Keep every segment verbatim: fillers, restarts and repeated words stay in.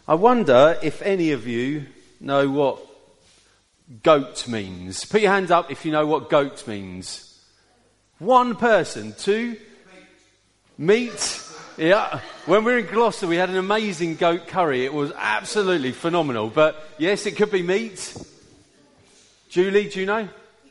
I wonder if any of you know what goat means. Put your hands up if you know what goat means. One person. Two? Meat. Yeah. When we were in Gloucester, we had an amazing goat curry. It was absolutely phenomenal. But yes, it could be meat. Julie, do you know?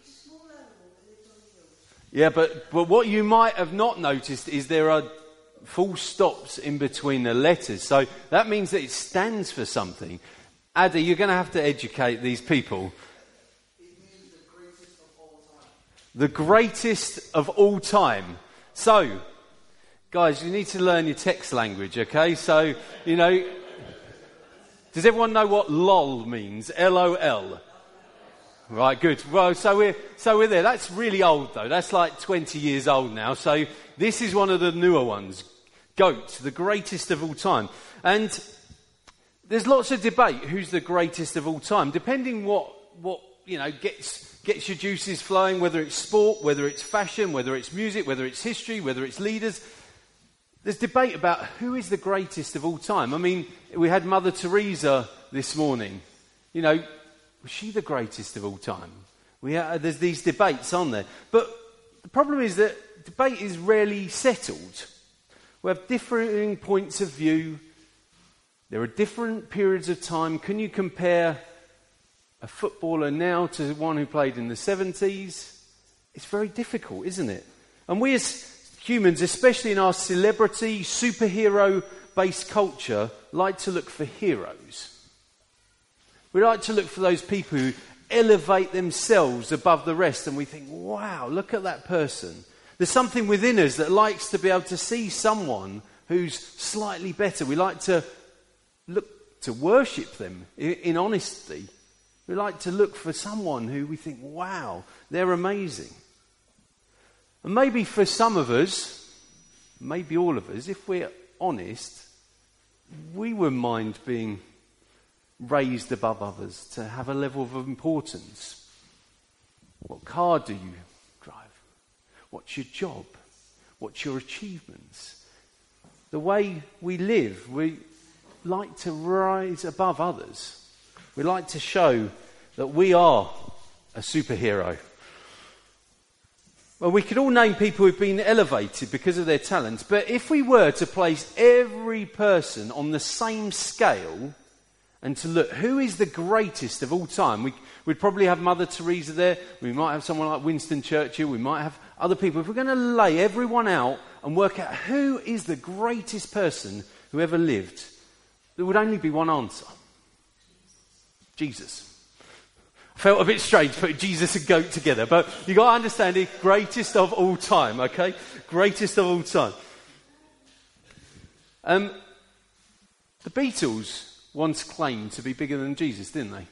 Yeah, but, but what you might have not noticed is there are full stops in between the letters. So that means that it stands for something. Addy, you're going to have to educate these people. It means the greatest of all time. The greatest of all time. So, guys, you need to learn your text language, okay? So, you know, does everyone know what lol means? L O L. Right, good. Well, so we're so we're there. That's really old, though. That's like twenty years old now. So this is one of the newer ones. Goat, the greatest of all time. And there's lots of debate who's the greatest of all time, depending what what you know gets gets your juices flowing. Whether it's sport, whether it's fashion, whether it's music, whether it's history, whether it's leaders. There's debate about who is the greatest of all time. I mean, we had Mother Teresa this morning. You know. Was she the greatest of all time? We have, there's these debates on there. But the problem is that debate is rarely settled. We have differing points of view. There are different periods of time. Can you compare a footballer now to one who played in the seventies? It's very difficult, isn't it? And we as humans, especially in our celebrity, superhero-based culture, like to look for heroes. We like to look for those people who elevate themselves above the rest, and we think, wow, look at that person. There's something within us that likes to be able to see someone who's slightly better. We like to look to worship them in, in honesty. We like to look for someone who we think, wow, they're amazing. And maybe for some of us, maybe all of us, if we're honest, we wouldn't mind being raised above others, to have a level of importance. What car do you drive? What's your job? What's your achievements? The way we live, we like to rise above others. We like to show that we are a superhero. Well, we could all name people who've been elevated because of their talents, but if we were to place every person on the same scale and to look, who is the greatest of all time? We, we'd probably have Mother Teresa there. We might have someone like Winston Churchill. We might have other people. If we're going to lay everyone out and work out who is the greatest person who ever lived, there would only be one answer. Jesus. I felt a bit strange putting Jesus and goat together, but you've got to understand it, greatest of all time, okay? Greatest of all time. Um, the Beatles once claimed to be bigger than Jesus, didn't they?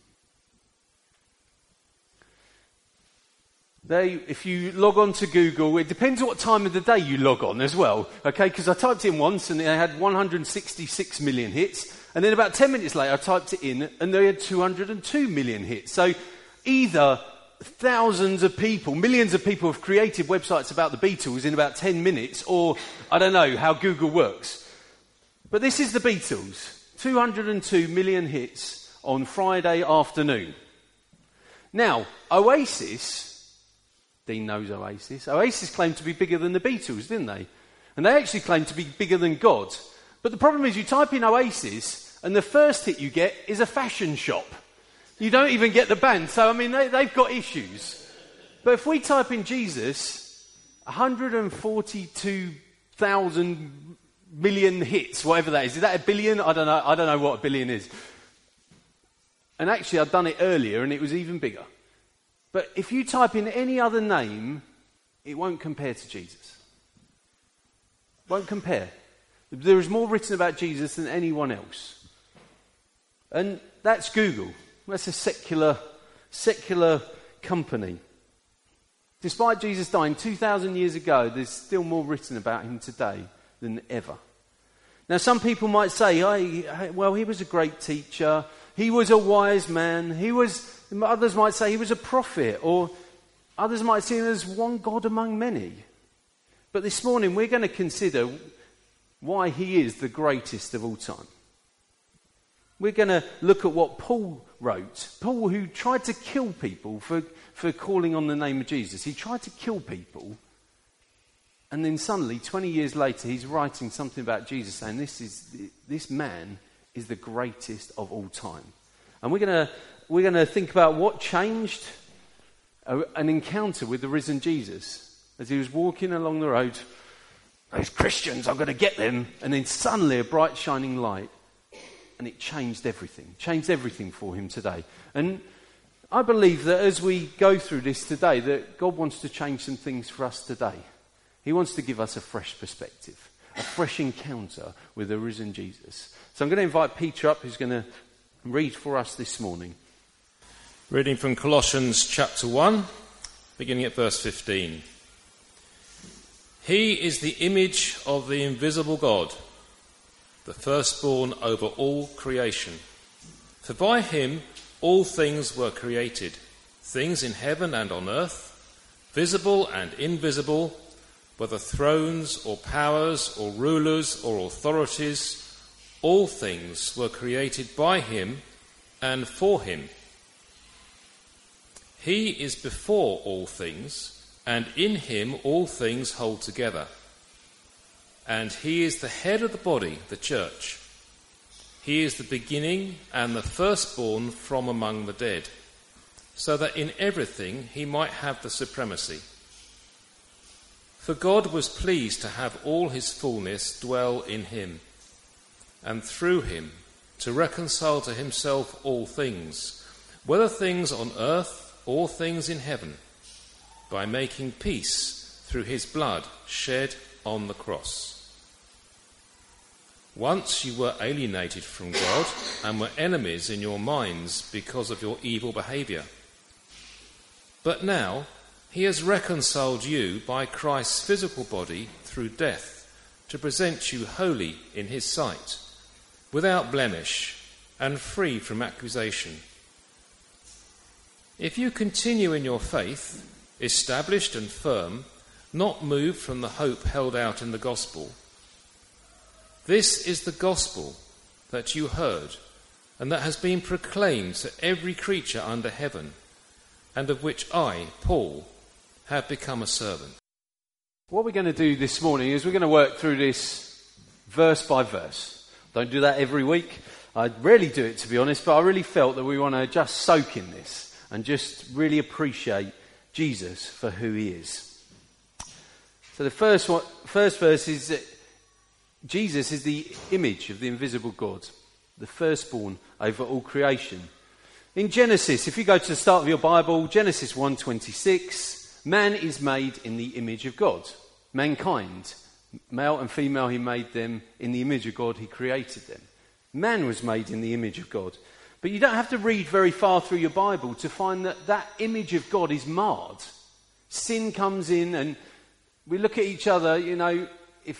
They, if you log on to Google, it depends what time of the day you log on as well, okay? Because I typed in once and they had one hundred sixty-six million hits, and then about ten minutes later I typed it in and they had two hundred two million hits. So either thousands of people, millions of people have created websites about the Beatles in about ten minutes, or I don't know how Google works. But this is the Beatles. two hundred two million hits on Friday afternoon. Now, Oasis, Dean knows Oasis, Oasis claimed to be bigger than the Beatles, didn't they? And they actually claimed to be bigger than God. But the problem is you type in Oasis and the first hit you get is a fashion shop. You don't even get the band. So, I mean, they, they've got issues. But if we type in Jesus, one hundred forty-two thousand million hits, whatever that is. Is that a billion? I don't know. I don't know what a billion is. And actually, I'd done it earlier, and it was even bigger. But if you type in any other name, it won't compare to Jesus. Won't compare. There is more written about Jesus than anyone else. And that's Google. That's a secular, secular company. Despite Jesus dying two thousand years ago, there's still more written about him today than ever. Now, some people might say, oh, well, he was a great teacher. He was a wise man. He was. Others might say he was a prophet, or others might see him as one God among many. But this morning we're going to consider why he is the greatest of all time. We're going to look at what Paul wrote. Paul, who tried to kill people for, for calling on the name of Jesus. He tried to kill people. And then suddenly, twenty years later, he's writing something about Jesus, saying this is this man is the greatest of all time. And we're going to we're going to think about what changed a, an encounter with the risen Jesus as he was walking along the road. Those Christians, I'm going to get them. And then suddenly, a bright shining light, and it changed everything. Changed everything for him today. And I believe that as we go through this today, that God wants to change some things for us today. He wants to give us a fresh perspective, a fresh encounter with the risen Jesus. So I'm going to invite Peter up, who's going to read for us this morning. Reading from Colossians chapter one, beginning at verse fifteen. He is the image of the invisible God, the firstborn over all creation. For by him all things were created, things in heaven and on earth, visible and invisible, whether thrones or powers or rulers or authorities, all things were created by him and for him. He is before all things, and in him all things hold together. And he is the head of the body, the church. He is the beginning and the firstborn from among the dead, so that in everything he might have the supremacy. For God was pleased to have all his fullness dwell in him, and through him to reconcile to himself all things, whether things on earth or things in heaven, by making peace through his blood shed on the cross. Once you were alienated from God and were enemies in your minds because of your evil behaviour. But now he has reconciled you by Christ's physical body through death, to present you holy in his sight, without blemish and free from accusation. If you continue in your faith, established and firm, not moved from the hope held out in the gospel. This is the gospel that you heard, and that has been proclaimed to every creature under heaven, and of which I, Paul, have become a servant. What we're going to do this morning is we're going to work through this verse by verse. Don't do that every week. I rarely do it, to be honest, but I really felt that we want to just soak in this and just really appreciate Jesus for who he is. So the first one, first verse is that Jesus is the image of the invisible God, the firstborn over all creation. In Genesis, if you go to the start of your Bible, Genesis one twenty-six, man is made in the image of God. Mankind, male and female, he made them in the image of God, he created them. Man was made in the image of God. But you don't have to read very far through your Bible to find that that image of God is marred. Sin comes in and we look at each other, you know, if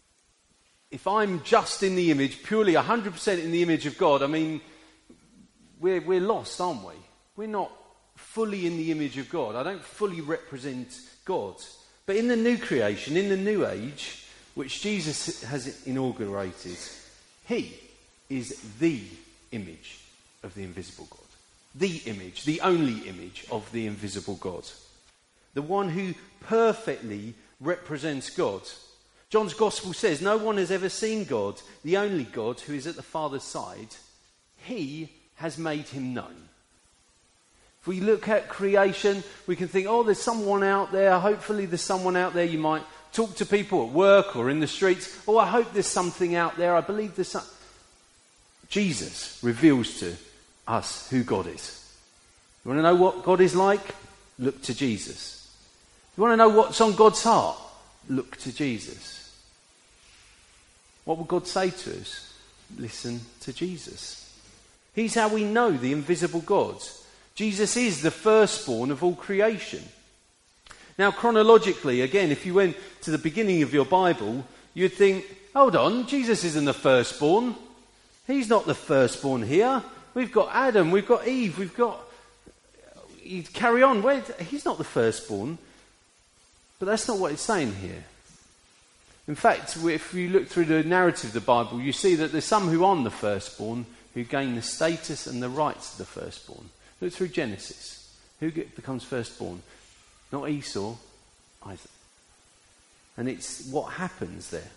if I'm just in the image, purely one hundred percent in the image of God, I mean, we're, we're lost, aren't we? We're not fully in the image of God. I don't fully represent God. But in the new creation, in the new age, which Jesus has inaugurated, he is the image of the invisible God. The image, the only image of the invisible God. The one who perfectly represents God. John's Gospel says, no one has ever seen God, the only God who is at the Father's side. He has made him known. If we look at creation, we can think, oh, there's someone out there. Hopefully there's someone out there. You might talk to people at work or in the streets. Oh, I hope there's something out there. I believe there's some... Jesus reveals to us who God is. You want to know what God is like? Look to Jesus. You want to know what's on God's heart? Look to Jesus. What will God say to us? Listen to Jesus. He's how we know the invisible God. Jesus is the firstborn of all creation. Now, chronologically, again, if you went to the beginning of your Bible, you'd think, hold on, Jesus isn't the firstborn. He's not the firstborn here. We've got Adam, we've got Eve, we've got... You carry on. Where, he's not the firstborn. But that's not what it's saying here. In fact, if you look through the narrative of the Bible, you see that there's some who aren't the firstborn, who gain the status and the rights of the firstborn. Look through Genesis. Who get, becomes firstborn? Not Esau, Isaac. And it's what happens there.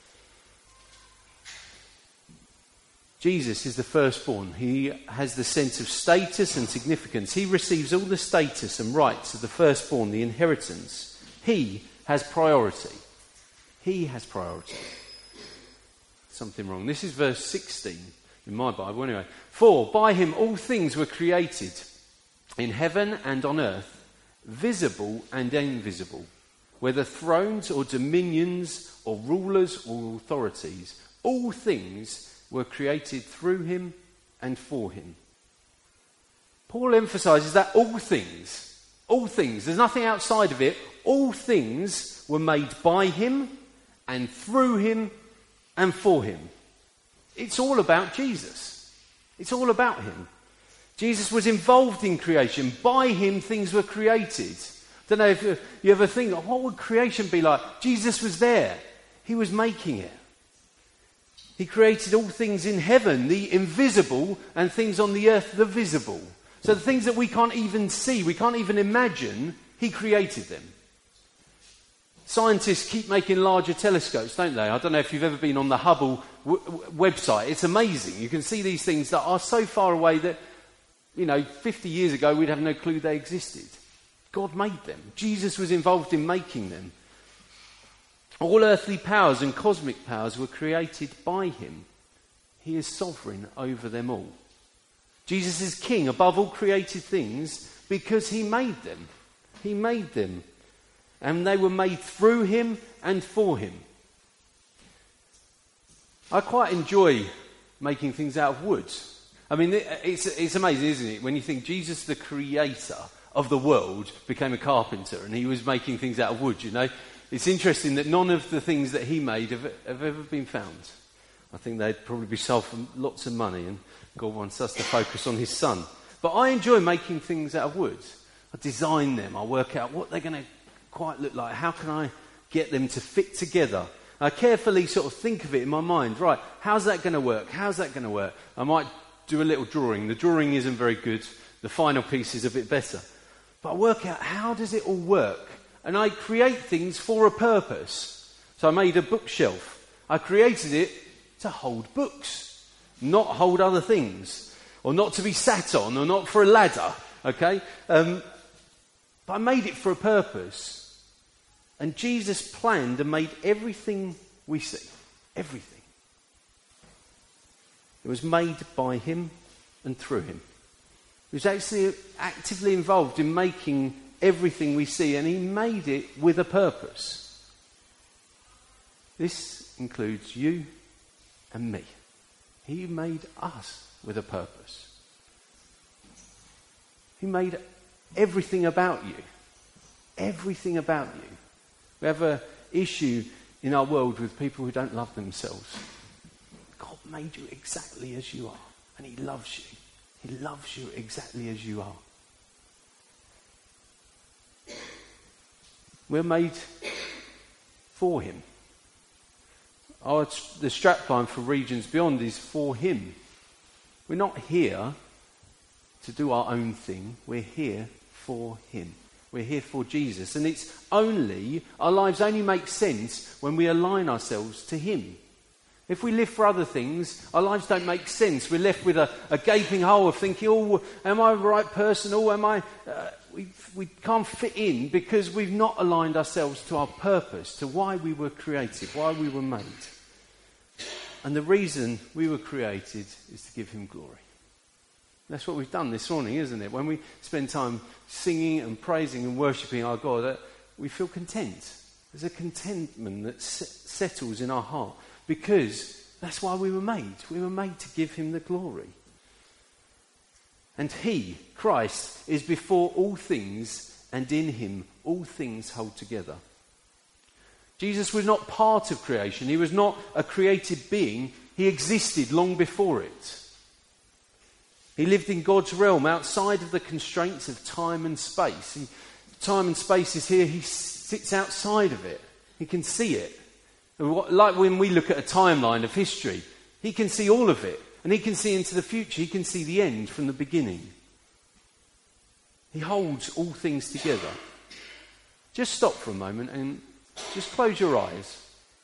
Jesus is the firstborn. He has the sense of status and significance. He receives all the status and rights of the firstborn, the inheritance. He has priority. He has priority. Something wrong. This is verse sixteen in my Bible anyway. For by him all things were created in heaven and on earth, visible and invisible, whether thrones or dominions or rulers or authorities. All things were created through him and for him. Paul emphasises that all things, all things, there's nothing outside of it, all things were made by him and through him and for him. It's all about Jesus. It's all about him. Jesus was involved in creation. By him things were created. I don't know if you ever think, what would creation be like? Jesus was there. He was making it. He created all things in heaven, the invisible, and things on the earth, the visible. So the things that we can't even see, we can't even imagine, he created them. Scientists keep making larger telescopes, don't they? I don't know if you've ever been on the Hubble w- w- website. It's amazing. You can see these things that are so far away that, you know, fifty years ago we'd have no clue they existed. God made them. Jesus was involved in making them. All earthly powers and cosmic powers were created by him. He is sovereign over them all. Jesus is king above all created things because he made them. He made them. And they were made through him and for him. I quite enjoy making things out of wood. I mean, it's, it's amazing, isn't it? When you think Jesus, the creator of the world, became a carpenter and he was making things out of wood, you know. It's interesting that none of the things that he made have, have ever been found. I think they'd probably be sold for lots of money, and God wants us to focus on his son. But I enjoy making things out of wood. I design them. I work out what they're going to quite look like. How can I get them to fit together? I carefully sort of think of it in my mind. Right, how's that going to work? How's that going to work? I might do a little drawing. The drawing isn't very good. The final piece is a bit better. But I work out, how does it all work? And I create things for a purpose. So I made a bookshelf. I created it to hold books, not hold other things, or not to be sat on, or not for a ladder, okay? Um, but I made it for a purpose. And Jesus planned and made everything we see. Everything. It was made by him and through him. He was actually actively involved in making everything we see, and he made it with a purpose. This includes you and me. He made us with a purpose. He made everything about you. Everything about you. We have an issue in our world with people who don't love themselves. God made you exactly as you are, and he loves you. He loves you exactly as you are. We're made for him. Our, the strapline for Regions Beyond is for him. We're not here to do our own thing. We're here for him. We're here for Jesus. And it's only, our lives only make sense when we align ourselves to him. If we live for other things, our lives don't make sense. We're left with a, a gaping hole of thinking, oh, am I the right person? Oh, am I... Uh, we, we can't fit in because we've not aligned ourselves to our purpose, to why we were created, why we were made. And the reason we were created is to give him glory. That's what we've done this morning, isn't it? When we spend time singing and praising and worshipping our God, uh, we feel content. There's a contentment that s- settles in our heart because that's why we were made. We were made to give him the glory. And he, Christ, is before all things, and in him all things hold together. Jesus was not part of creation. He was not a created being. He existed long before it. He lived in God's realm outside of the constraints of time and space. He, time and space is here. He sits outside of it. He can see it. Like when we look at a timeline of history, he can see all of it. And he can see into the future. He can see the end from the beginning. He holds all things together. Just stop for a moment and just close your eyes.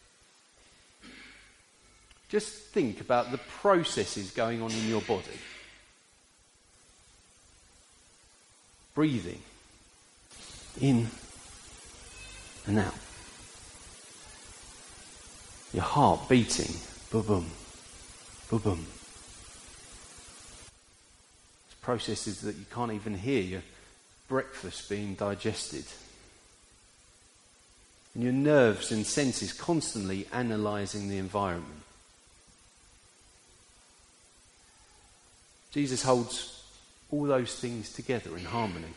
Just think about the processes going on in your body. Breathing in and out. Your heart beating. Boom, boom, boom. It's processes that you can't even hear. Your breakfast being digested. And your nerves and senses constantly analysing the environment. Jesus holds all those things together in harmony.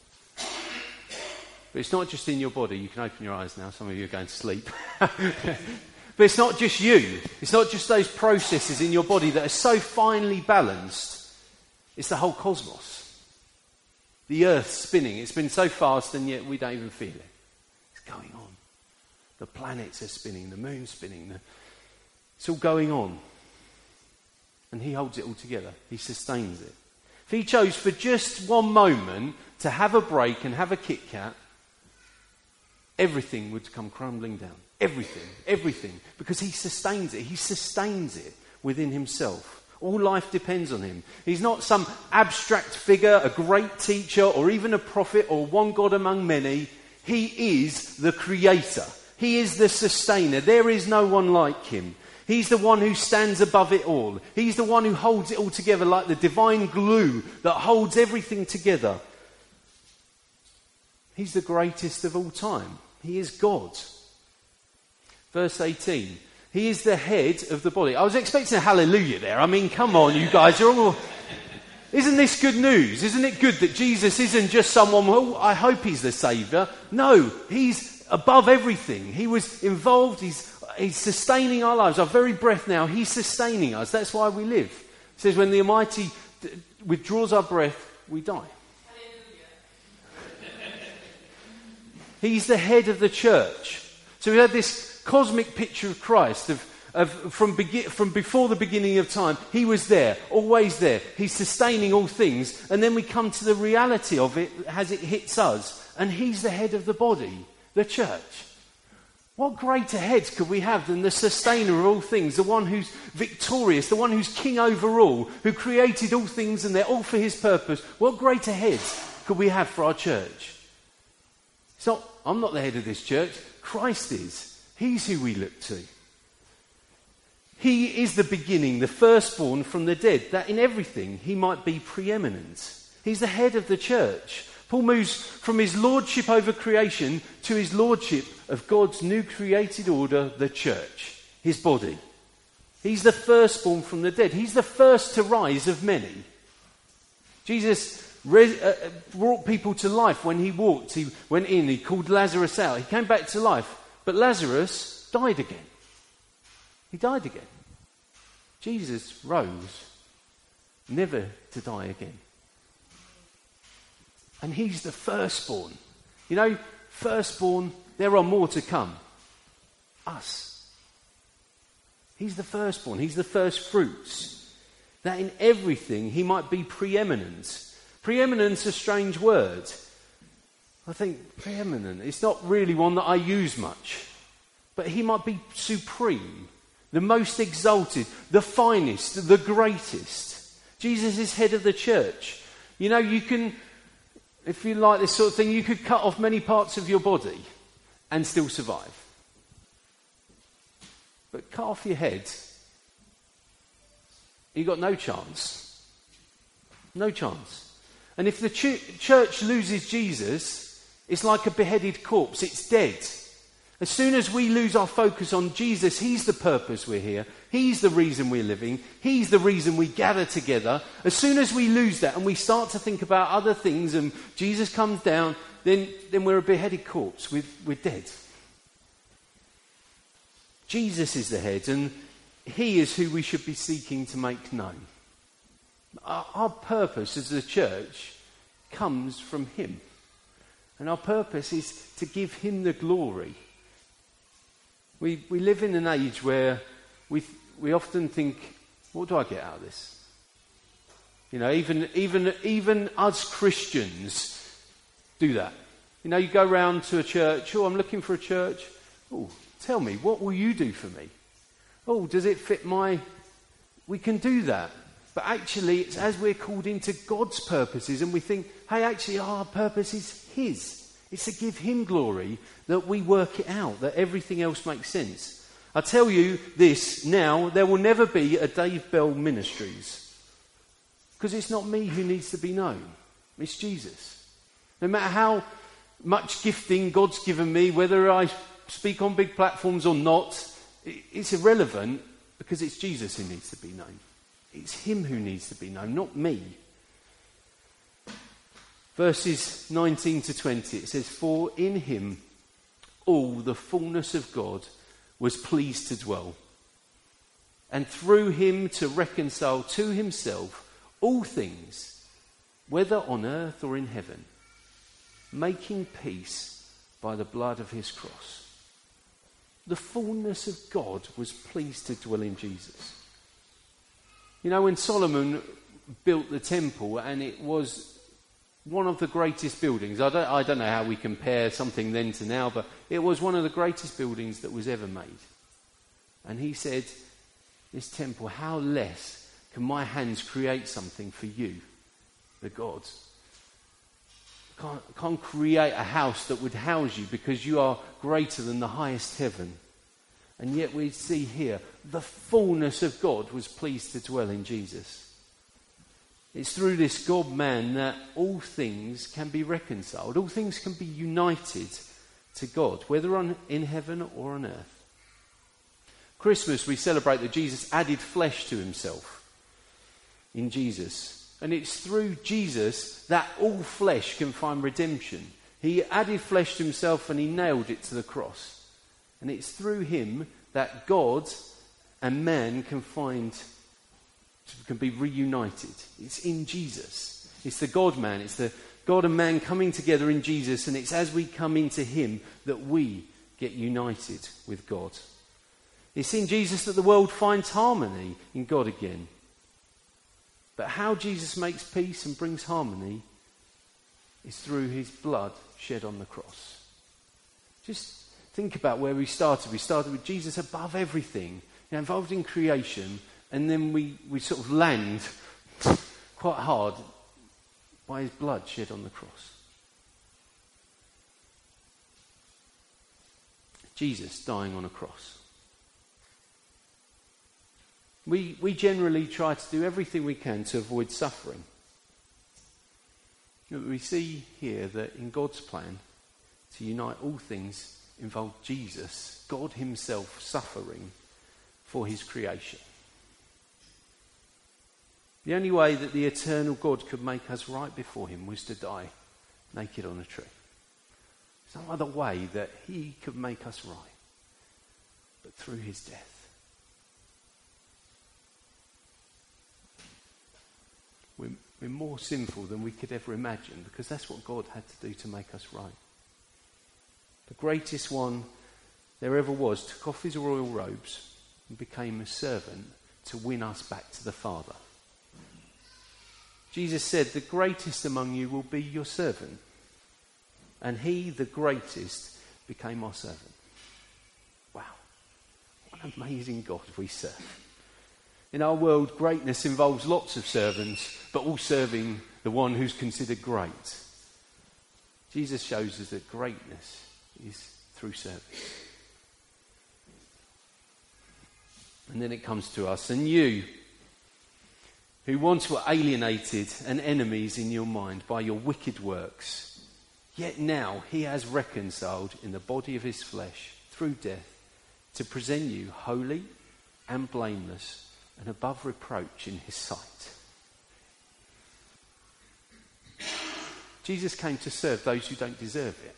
But it's not just in your body. You can open your eyes now. Some of you are going to sleep. But it's not just you. It's not just those processes in your body that are so finely balanced. It's the whole cosmos. The earth spinning. It's been so fast and yet we don't even feel it. It's going on. The planets are spinning. The moon's spinning. The... It's all going on. And he holds it all together. He sustains it. If he chose for just one moment to have a break and have a Kit Kat, everything would come crumbling down. Everything. Everything. Because he sustains it. He sustains it within himself. All life depends on him. He's not some abstract figure, a great teacher, or even a prophet, or one God among many. He is the creator. He is the sustainer. There is no one like him. He's the one who stands above it all. He's the one who holds it all together like the divine glue that holds everything together. He's the greatest of all time. He is God. Verse eighteen. He is the head of the body. I was expecting a hallelujah there. I mean, come on, you guys. You're all... Isn't this good news? Isn't it good that Jesus isn't just someone, well, I hope he's the saviour. No, he's above everything. He was involved. He's He's sustaining our lives. Our very breath now, he's sustaining us. That's why we live. It says when the Almighty d- withdraws our breath, we die. He's the head of the church. So we had this cosmic picture of Christ, of, of from, be- from before the beginning of time. He was there, always there. He's sustaining all things. And then we come to the reality of it as it hits us. And he's the head of the body, the church. What greater heads could we have than the sustainer of all things, the one who's victorious, the one who's king over all, who created all things and they're all for his purpose? What greater heads could we have for our church? It's not, I'm not the head of this church. Christ is. He's who we look to. He is the beginning, the firstborn from the dead, that in everything he might be preeminent. He's the head of the church. Paul moves from his lordship over creation to his lordship of God's new created order, the church, his body. He's the firstborn from the dead. He's the first to rise of many. Jesus re- uh, brought people to life when he walked. He went in, he called Lazarus out. He came back to life. But Lazarus died again. He died again. Jesus rose, never to die again. And he's the firstborn. You know, firstborn, there are more to come. Us. He's the firstborn. He's the first fruits. That in everything he might be preeminent. Preeminent's a strange word. I think preeminent, it's not really one that I use much. But he might be supreme, the most exalted, the finest, the greatest. Jesus is head of the church. You know, you can... If you like this sort of thing, you could cut off many parts of your body and still survive. But cut off your head, you've got no chance. No chance. And if the ch- church loses Jesus, it's like a beheaded corpse. It's dead. As soon as we lose our focus on Jesus, he's the purpose we're here. He's the reason we're living. He's the reason we gather together. As soon as we lose that and we start to think about other things and Jesus comes down, then, then we're a beheaded corpse. We're, we're dead. Jesus is the head and he is who we should be seeking to make known. Our, our purpose as a church comes from him. And our purpose is to give him the glory. We we live in an age where we we often think What do I get out of this? You know, even even even us Christians do that. You know, you go round to a church. Oh, I'm looking for a church. Oh, tell me, what will you do for me? Oh, does it fit my... We can do that. But actually, it's as we're called into God's purposes and we think, hey, actually, our purpose is his. It's to give him glory that we work it out, that everything else makes sense. I tell you this now, there will never be a Dave Bell Ministries. Because it's not me who needs to be known. It's Jesus. No matter how much gifting God's given me, whether I speak on big platforms or not, it's irrelevant because it's Jesus who needs to be known. It's him who needs to be known, not me. Verses nineteen to twenty, it says, "For in him all the fullness of God was pleased to dwell, and through him to reconcile to himself all things, whether on earth or in heaven, making peace by the blood of his cross." The fullness of God was pleased to dwell in Jesus. You know, when Solomon built the temple, and it was one of the greatest buildings, I don't, I don't know how we compare something then to now, but it was one of the greatest buildings that was ever made. And he said, this temple, how less can my hands create something for you, the gods? Can't, can't create a house that would house you because you are greater than the highest heaven. And yet we see here, the fullness of God was pleased to dwell in Jesus. It's through this God-man that all things can be reconciled. All things can be united to God, whether on, in heaven or on earth. Christmas, we celebrate that Jesus added flesh to himself in Jesus. And it's through Jesus that all flesh can find redemption. He added flesh to himself and he nailed it to the cross. And it's through him that God and man can find, can be reunited. It's in Jesus. It's the God-man. It's the God and man coming together in Jesus. And it's as we come into him that we get united with God. It's in Jesus that the world finds harmony in God again. But how Jesus makes peace and brings harmony is through his blood shed on the cross. Just think about where we started. We started with Jesus above everything, you know, involved in creation, and then we, we sort of land quite hard by his blood shed on the cross. Jesus dying on a cross. We, we generally try to do everything we can to avoid suffering. But we see here that in God's plan to unite all things involved Jesus, God himself, suffering for his creation. The only way that the eternal God could make us right before him was to die naked on a tree. There's no other way that he could make us right but through his death. We're, we're more sinful than we could ever imagine because that's what God had to do to make us right. The greatest one there ever was took off his royal robes and became a servant to win us back to the Father. Jesus said, the greatest among you will be your servant. And he, the greatest, became our servant. Wow. What an amazing God we serve. In our world, greatness involves lots of servants, but all serving the one who's considered great. Jesus shows us that greatness is through service. And then it comes to us. And you, who once were alienated and enemies in your mind by your wicked works, yet now he has reconciled in the body of his flesh through death to present you holy and blameless and above reproach in his sight. Jesus came to serve those who don't deserve it.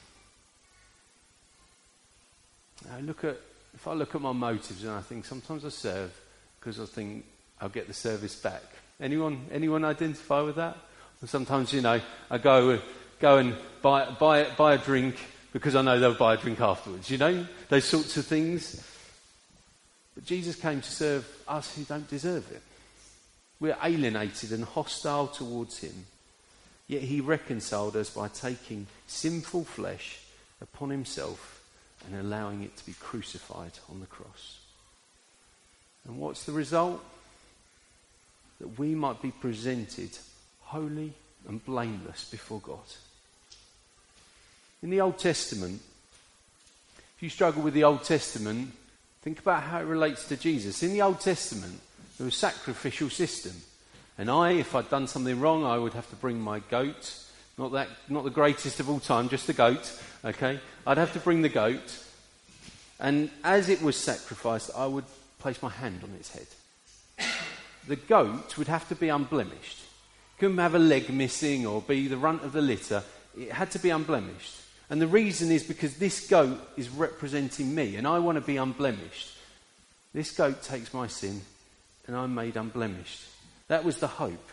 Now look at, if I look at my motives and I think sometimes I serve because I think I'll get the service back. Anyone, anyone identify with that? Or sometimes, you know, I go, go and buy, buy, buy a drink because I know they'll buy a drink afterwards. You know, those sorts of things. But Jesus came to serve us who don't deserve it. We're alienated and hostile towards him. Yet he reconciled us by taking sinful flesh upon himself and allowing it to be crucified on the cross. And what's the result? That we might be presented holy and blameless before God. In the Old Testament, if you struggle with the Old Testament, think about how it relates to Jesus. In the Old Testament, there was a sacrificial system. And I, if I'd done something wrong, I would have to bring my goat. Not that, not the greatest of all time, just the goat. Okay? I'd have to bring the goat. And as it was sacrificed, I would place my hand on its head. The goat would have to be unblemished. Couldn't have a leg missing or be the runt of the litter. It had to be unblemished. And the reason is because this goat is representing me and I want to be unblemished. This goat takes my sin and I'm made unblemished. That was the hope.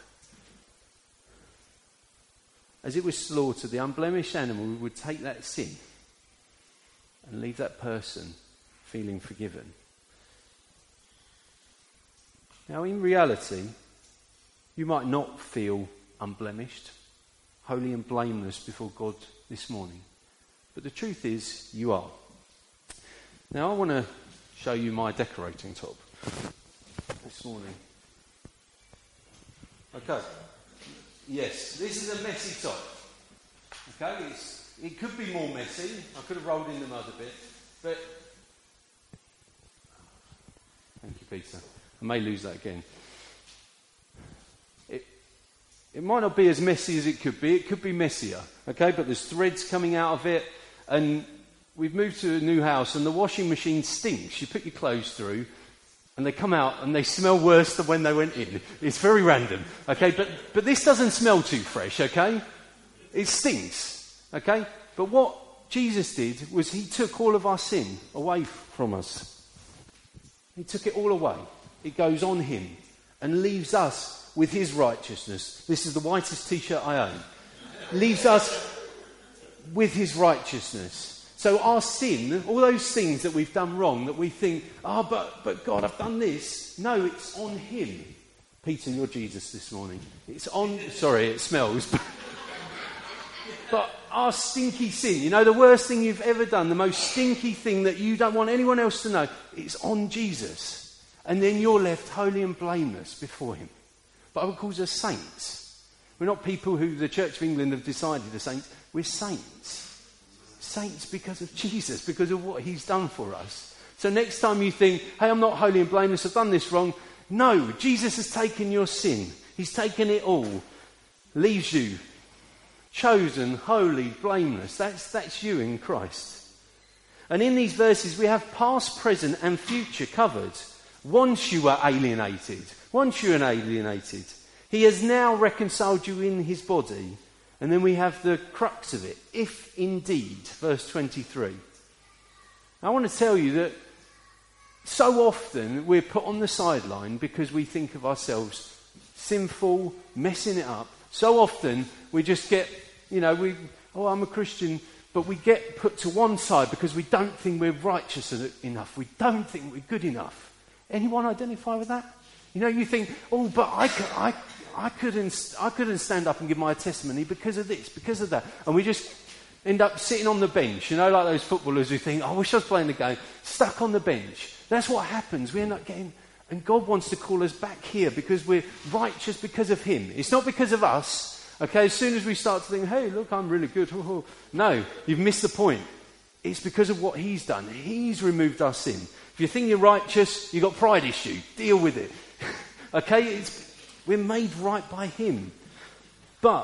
As it was slaughtered, the unblemished animal would take that sin and leave that person feeling forgiven. Now, in reality, you might not feel unblemished, holy and blameless before God this morning. But the truth is, you are. Now, I want to show you my decorating top this morning. Okay. Yes, this is a messy top. Okay, it's, it could be more messy. I could have rolled in the mud a bit. But, thank you, Peter. I may lose that again. It, it might not be as messy as it could be. It could be messier. Okay, but there's threads coming out of it. And we've moved to a new house and the washing machine stinks. You put your clothes through and they come out and they smell worse than when they went in. It's very random. Okay, but, but this doesn't smell too fresh, okay? It stinks. Okay? But what Jesus did was he took all of our sin away from us. He took it all away. It goes on him and leaves us with his righteousness. This is the whitest t-shirt I own. Leaves us with his righteousness. So our sin, all those things that we've done wrong, that we think, oh, but, but God, I've done this. No, it's on him. Peter, you're Jesus this morning. It's on, sorry, it smells. But our stinky sin, you know, the worst thing you've ever done, the most stinky thing that you don't want anyone else to know, it's on Jesus. And then you're left holy and blameless before him. But Bible calls us saints. We're not people who the Church of England have decided are saints. We're saints. Saints because of Jesus, because of what he's done for us. So next time you think, hey, I'm not holy and blameless, I've done this wrong. No, Jesus has taken your sin. He's taken it all. Leaves you chosen, holy, blameless. That's, that's you in Christ. And in these verses we have past, present and future covered. Once you were alienated. Once you were alienated. He has now reconciled you in his body. And then we have the crux of it. If indeed, verse twenty-three. I want to tell you that so often we're put on the sideline because we think of ourselves sinful, messing it up. So often we just get, you know, we, oh, I'm a Christian, but we get put to one side because we don't think we're righteous enough. We don't think we're good enough. Anyone identify with that? You know, you think, oh, but I, I, I couldn't, I couldn't stand up and give my testimony because of this, because of that. And we just end up sitting on the bench, you know, like those footballers who think, oh, I wish I was playing the game, stuck on the bench. That's what happens. We end up getting, and God wants to call us back here because we're righteous because of him. It's not because of us. Okay, as soon as we start to think, hey, look, I'm really good. No, you've missed the point. It's because of what he's done. He's removed our sin. If you think you're righteous, you've got pride issue. Deal with it. Okay, it's, we're made right by him. But,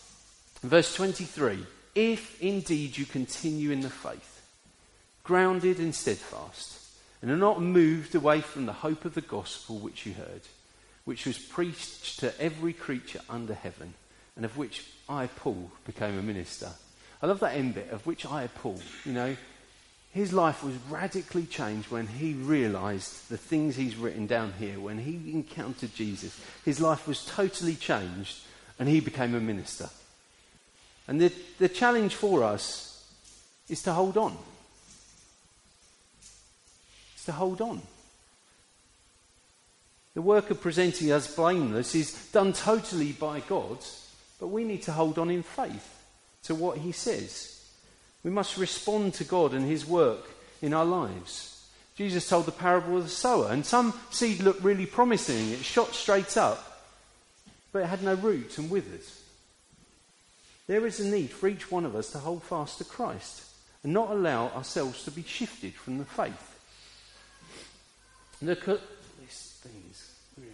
verse twenty-three, if indeed you continue in the faith, grounded and steadfast, and are not moved away from the hope of the gospel which you heard, which was preached to every creature under heaven, and of which I, Paul, became a minister. I love that end bit, of which I, Paul, you know, his life was radically changed when he realised the things he's written down here, when he encountered Jesus. His life was totally changed and he became a minister. And the, the challenge for us is to hold on. It's to hold on. The work of presenting us blameless is done totally by God, but we need to hold on in faith to what he says. We must respond to God and his work in our lives. Jesus told the parable of the sower, and some seed looked really promising. It shot straight up, but it had no root and withered. There is a need for each one of us to hold fast to Christ and not allow ourselves to be shifted from the faith. Look at this thing is really...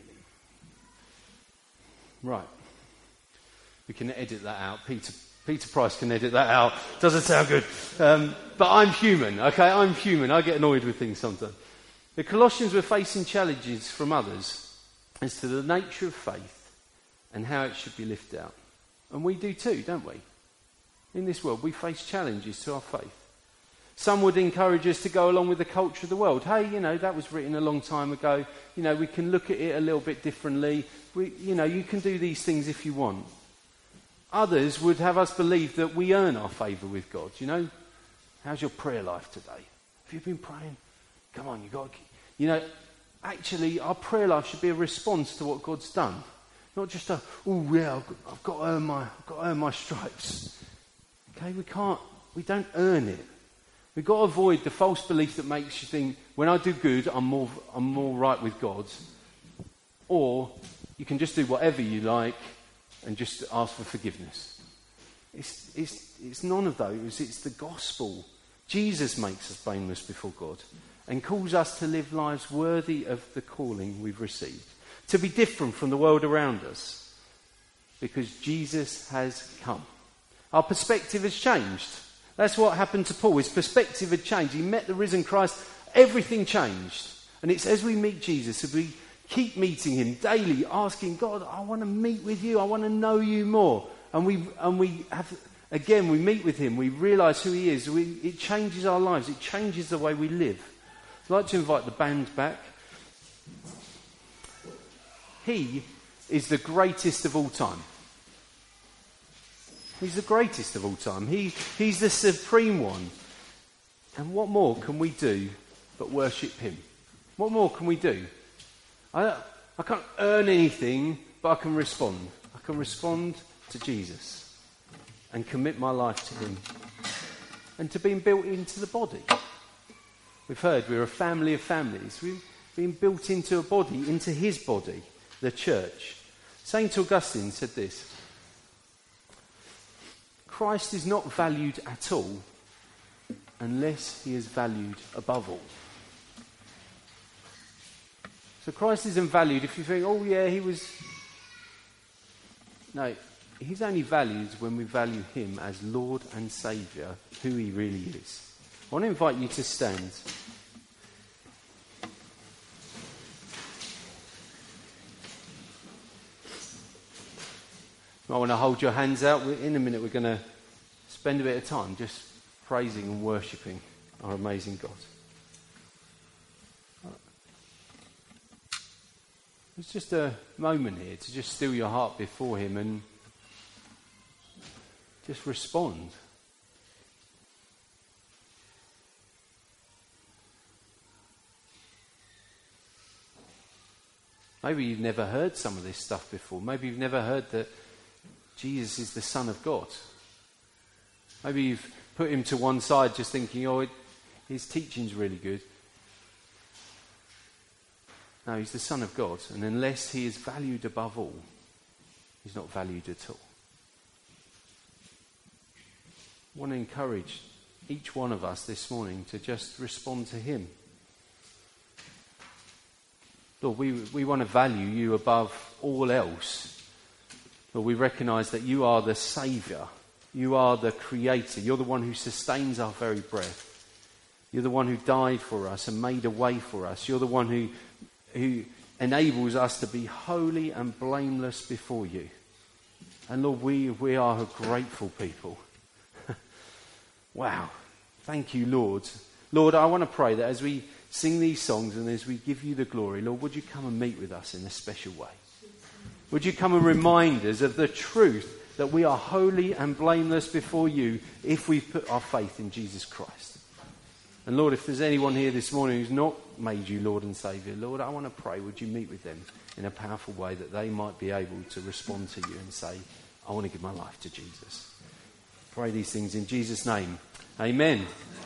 Right. We can edit that out. Peter Peter Price can edit that out. Doesn't sound good. Um, but I'm human, okay? I'm human. I get annoyed with things sometimes. The Colossians were facing challenges from others as to the nature of faith and how it should be lived out. And we do too, don't we? In this world, we face challenges to our faith. Some would encourage us to go along with the culture of the world. Hey, you know, that was written a long time ago. You know, we can look at it a little bit differently. We, you know, you can do these things if you want. Others would have us believe that we earn our favour with God. You know, how's your prayer life today? Have you been praying? Come on, you got to... You know, actually, our prayer life should be a response to what God's done. Not just a, oh yeah, I've got, I've got to earn my, I've got to earn my stripes. Okay, we can't, we don't earn it. We've got to avoid the false belief that makes you think, when I do good, I'm more, I'm more right with God. Or you can just do whatever you like and just ask for forgiveness. It's, it's, it's none of those. It's the gospel. Jesus makes us blameless before God and calls us to live lives worthy of the calling we've received. To be different from the world around us because Jesus has come. Our perspective has changed. That's what happened to Paul. His perspective had changed. He met the risen Christ. Everything changed. And it's as we meet Jesus, as we keep meeting him daily, asking God, I want to meet with you. I want to know you more. And we and we have, again, we meet with him. We realise who he is. We, it changes our lives. It changes the way we live. I'd like to invite the band back. He is the greatest of all time. He's the greatest of all time. He, he's the supreme one. And what more can we do but worship him? What more can we do? I, I can't earn anything, but I can respond. I can respond to Jesus and commit my life to him and to being built into the body. We've heard we're a family of families. We've been built into a body, into his body, the church. Saint Augustine said this: Christ is not valued at all unless he is valued above all. So Christ isn't valued if you think, oh yeah, he was... No, he's only valued when we value him as Lord and Saviour, who he really is. I want to invite you to stand. I want to hold your hands out. In a minute we're going to spend a bit of time just praising and worshipping our amazing God. It's just a moment here to just still your heart before him and just respond. Maybe you've never heard some of this stuff before. Maybe you've never heard that Jesus is the Son of God. Maybe you've put him to one side just thinking, oh, it, his teaching's really good. No, he's the Son of God, and unless he is valued above all, he's not valued at all. I want to encourage each one of us this morning to just respond to him. Lord, we, we want to value you above all else. Lord, we recognise that you are the Saviour. You are the Creator. You're the one who sustains our very breath. You're the one who died for us and made a way for us. You're the one who, who enables us to be holy and blameless before you. And Lord, we, we are a grateful people. Wow. Thank you, Lord. Lord, I want to pray that as we sing these songs and as we give you the glory, Lord, would you come and meet with us in a special way? Would you come and remind us of the truth that we are holy and blameless before you if we've put our faith in Jesus Christ? And Lord, if there's anyone here this morning who's not made you Lord and Saviour, Lord, I want to pray, would you meet with them in a powerful way that they might be able to respond to you and say, I want to give my life to Jesus. Pray these things in Jesus' name. Amen.